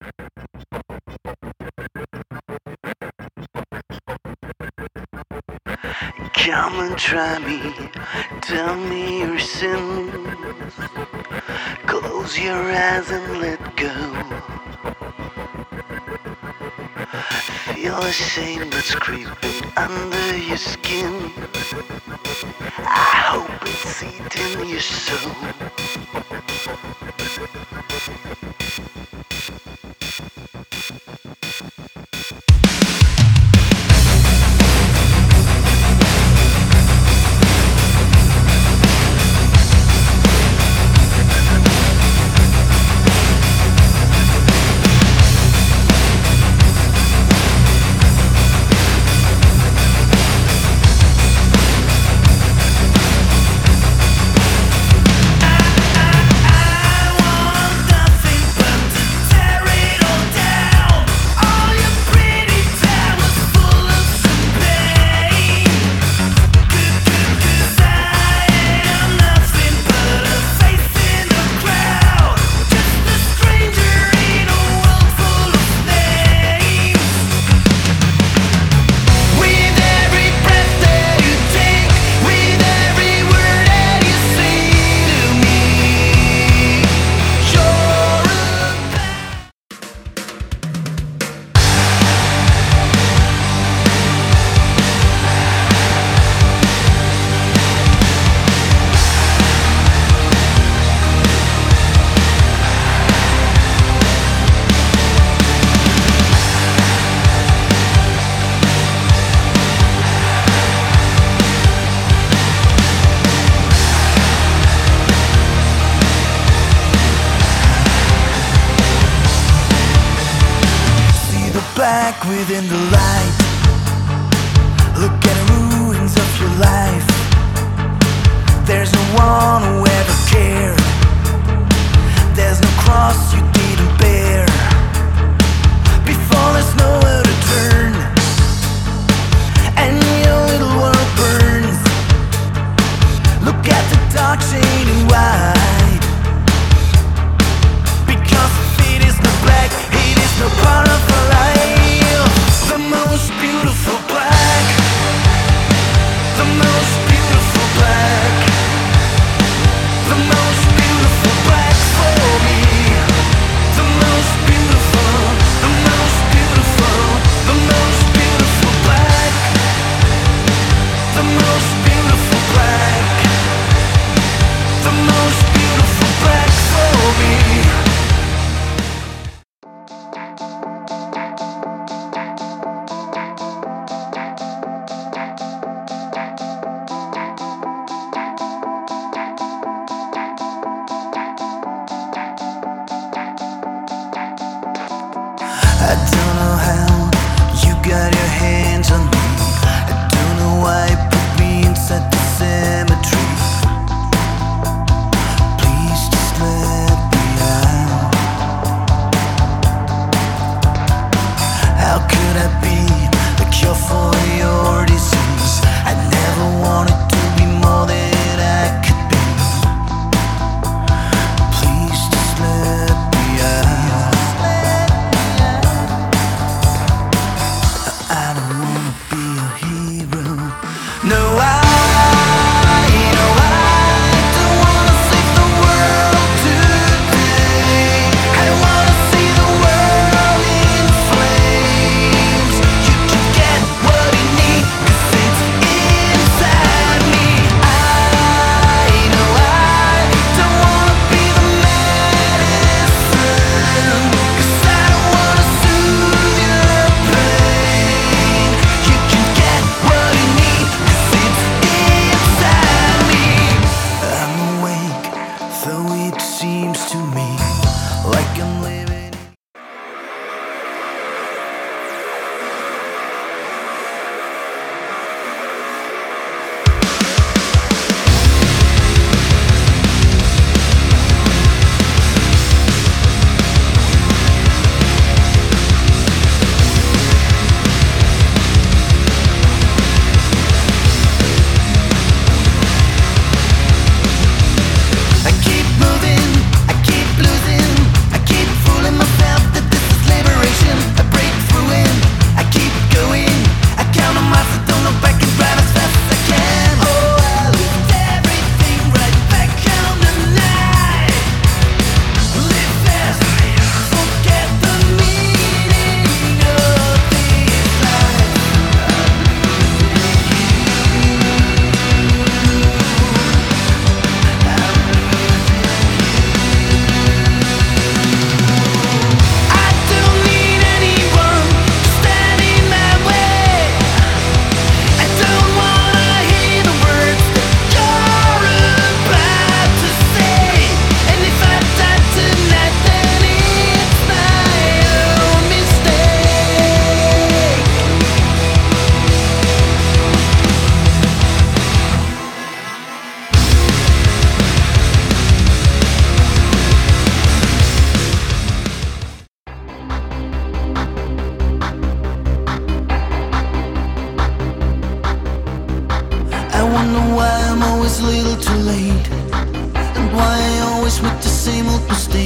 Come and try me, tell me your sins. Close your eyes and let go. Feel the shame that's creeping under your skin. I hope it's eating your soul. Black within the light. Look at the ruins of your life. There's no one who ever cared. There's no cross you didn't bear. Before there's nowhere to turn, and your little world burns. Look at the dark shading white. Because if it is not black, it is no part of our life. The most beautiful black. The most beautiful black. The most beautiful black for me. The most beautiful. The most beautiful. The most beautiful black. The most beautiful black. The most beautiful black for me. I don't know how you got your hands on me. I don't know why you put me inside the cemetery. Please just let me out. How could I be the cure for your disease? I never wanted to be more than I could be. Please just let me out. I don't wanna be a hero. No, I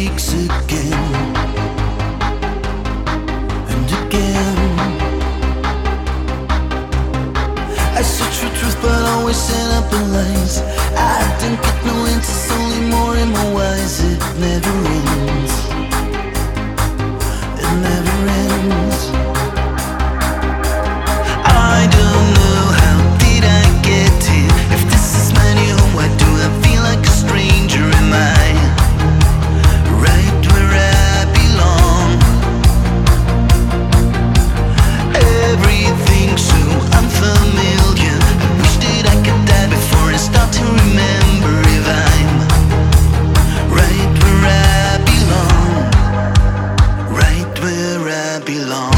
mistakes again and again. I search for truth but always end up in lies. I don't get no answers, only more in my wise. It never ends. It never ends. I don't know how did I get here. If this is my new home, why do I feel like a stranger? Am I right where I belong? Everything's so unfamiliar. I wish that I could die before I start to remember if I'm right where I belong. Right where I belong.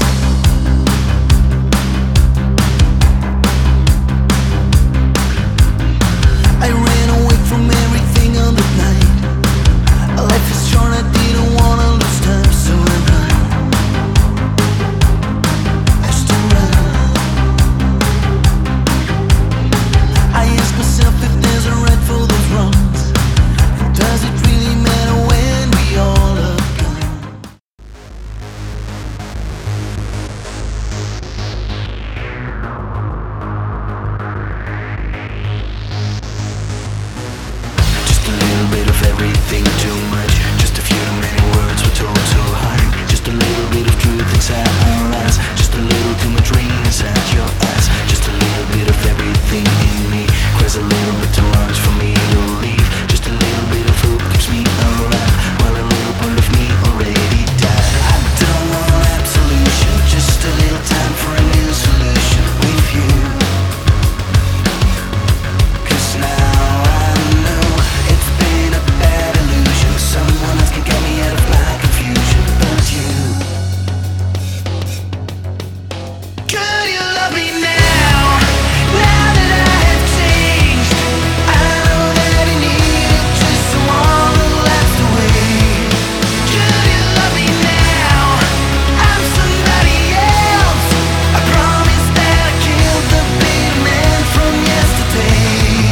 I ran away from everything on the night. Life is short, I didn't wanna lose time, so I run. I still run. I ask myself if there's a right for those wrongs. And does it really matter when we all are gone? Just a little bit of everything, too much. Just a few too many words were told so hard. Just a little bit of truth inside our eyes. Just a little too much rain inside your eyes. Just a little bit of everything in me. Cries a little bit too much for me to leave. Just a little bit of hope keeps me alive, while a little part of me already died. I don't want an absolution, just a little time for a new solution with you. 'Cause now I know it's been a bad illusion. Someone else can get me out of my confusion, but you. Could you love me now? Now that I have changed, I know that you need it, just someone who laughs away. Could you love me now? I'm somebody else. I promise that I killed the bitter man from yesterday.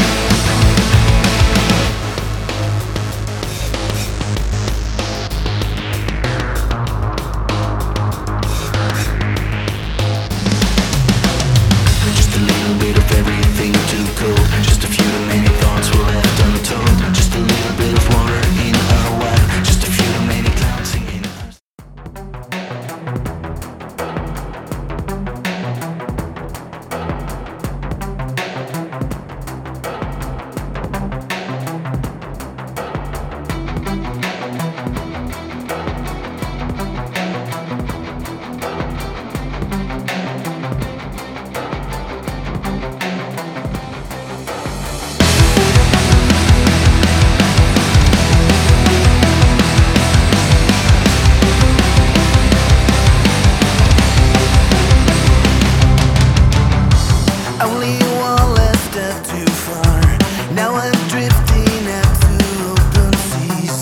Just a little bit of everything too cold. Just a few too many thoughts were left untold. Just a little bit of water in our wine. Just a few too many clouds singing our. Only one last step too far. Now I'm drifting out to open seas.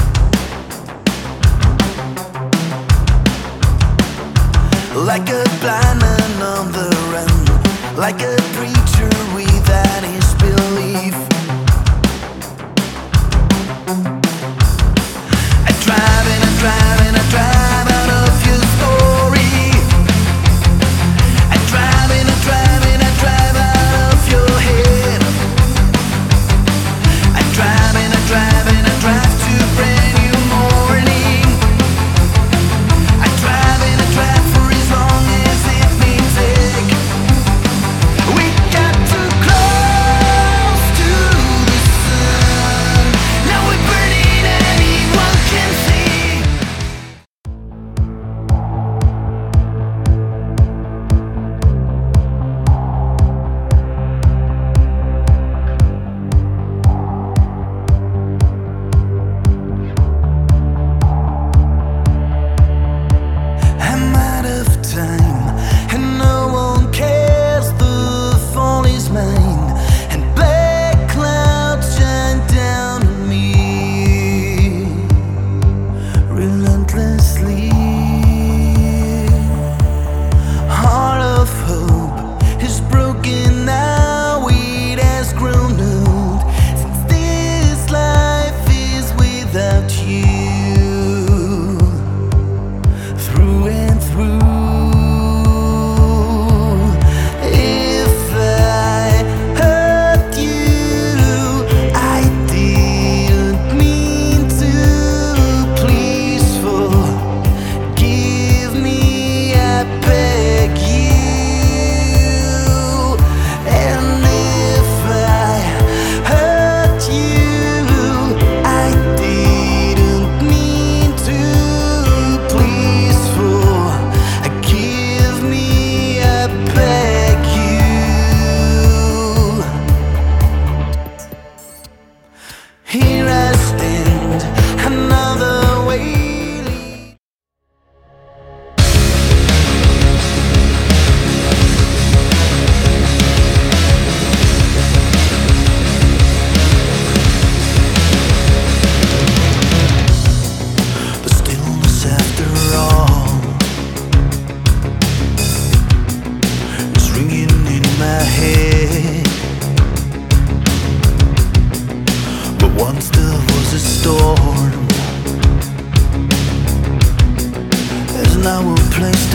Like a blind man on the run, like a preacher without his belief. I drive and I drive and I drive out of your story. I drive and I drive and I drive out of your head. I drive and I drive and I drive to a brand new morning. I drive and I drive for as long as it may take. We got to close.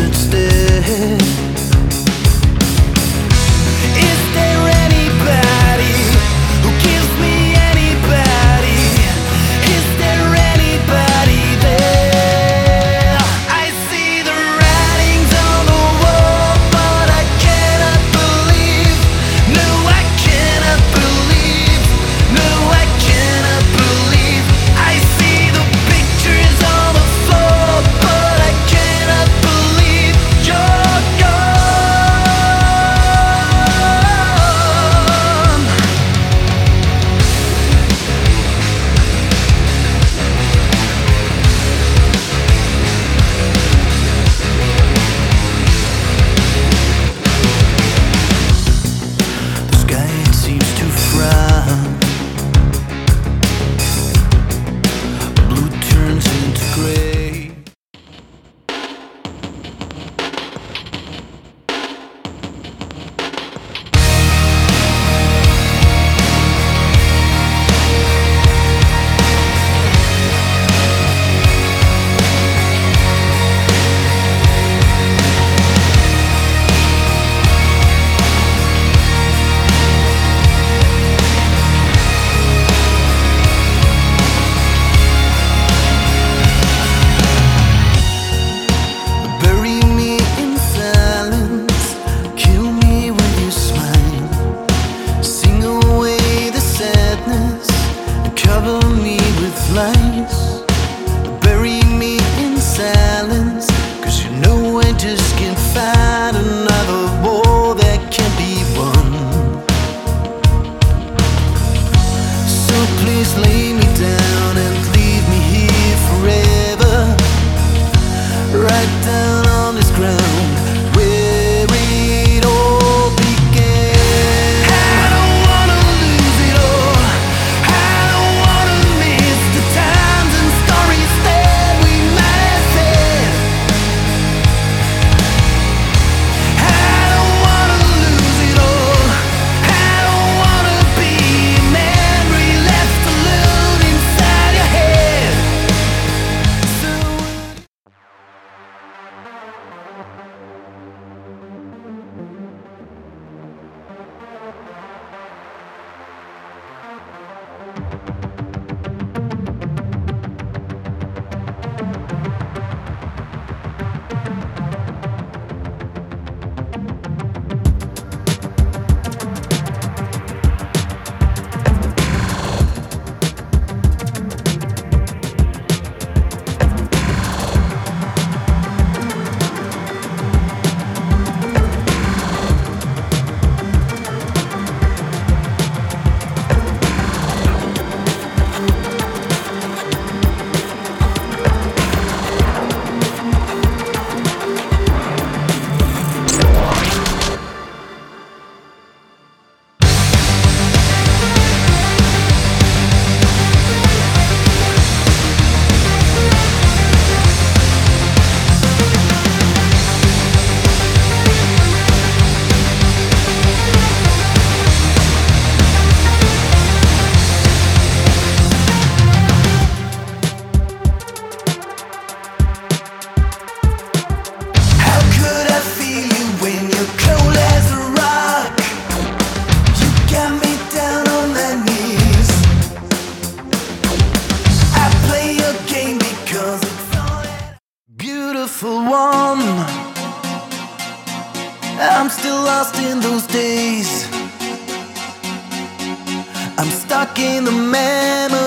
instead. Is there anybody who gives me anybody? Is there anybody there? I see the writings on the wall, but I cannot believe. No, I cannot believe. No, I cannot believe. I see the pictures on the floor, but I cannot believe you're gone. The sky, it seems to frown. Blue turns into gray. Bury me in silence, kill me with your smile. Sing away the sadness and cover me with lies. Bury me in silence, 'cause you know I just can't fight another war that can't be won. So please lay me down and leave me here forever, right down on this ground where it all began. I don't wanna lose it all. I don't wanna miss the times and stories that we might have had. I don't wanna lose it all. I don't wanna be a memory left alone inside your head. So how could I feel you when you're cold as a rock? You got me down on my knees. I play your game because it's all that. Beautiful one, I'm still lost in those days. I'm stuck in the memory